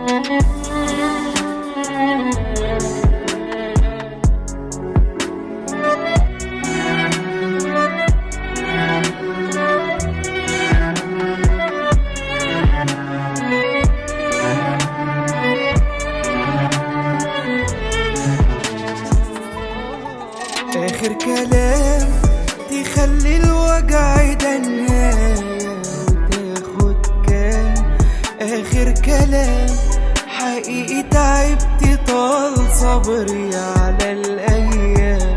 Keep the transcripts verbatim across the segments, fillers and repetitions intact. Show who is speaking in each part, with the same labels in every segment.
Speaker 1: آخر كلام تخلي الوجع ده نهاية وتاخد كام. آخر كلام حقيقي تعبت طال صبري على الأيام.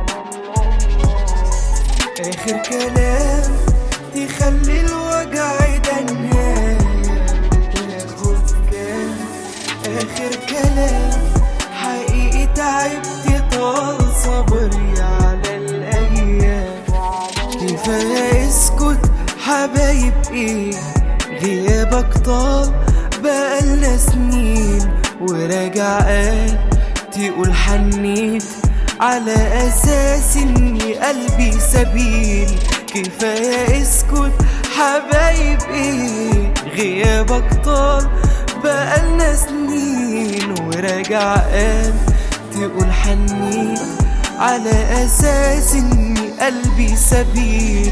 Speaker 1: آخر كلام تخلي الوجع ده نهاية وتاخد كام. آخر كلام حقيقي تعبت طال صبري على الأيام. كفاية اسكت حبايب ايه، غيابك طال بقالنا سنين. وراجع قال تقول حنيت على أساس إني قلبي سبيل. كفاية اسكت حبايب ايه، غيابك طال بقالنا سنين. وراجع قال تقول حنيت على أساس إني قلبي سبيل.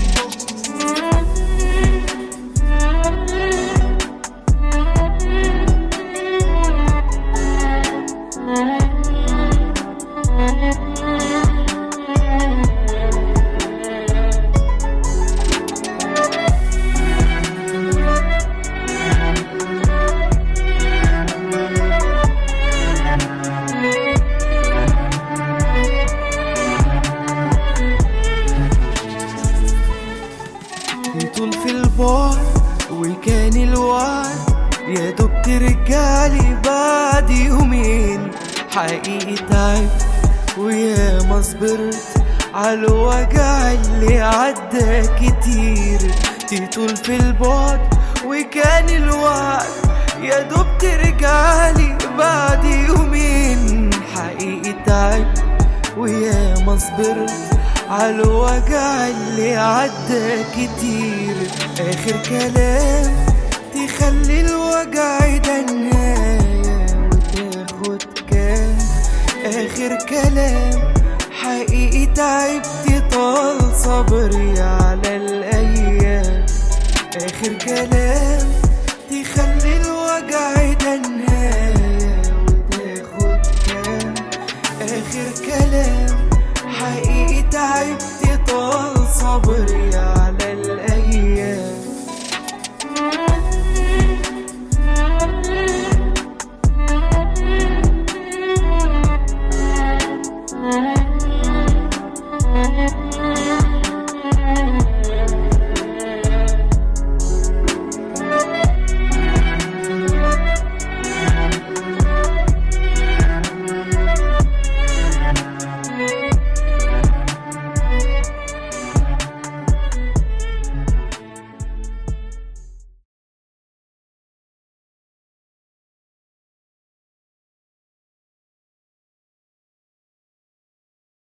Speaker 1: طول في البعد وكان الوعد يا دوب ترجعلي بعد يومين. حقيقي تعبت ويا ما صبرت عالوجع اللي عدى كتير. طول في البعد وكان الوعد يا دوب ترجعلي بعد يومين. حقيقي تعبت ويا ما صبرت عالوجع اللي عدى كتير. آخر كلام تخلي الوجع ده نهاية وتاخد كام. آخر كلام حقيقي تعبت طال صبري على الأيام. آخر كلام تخلي الوجع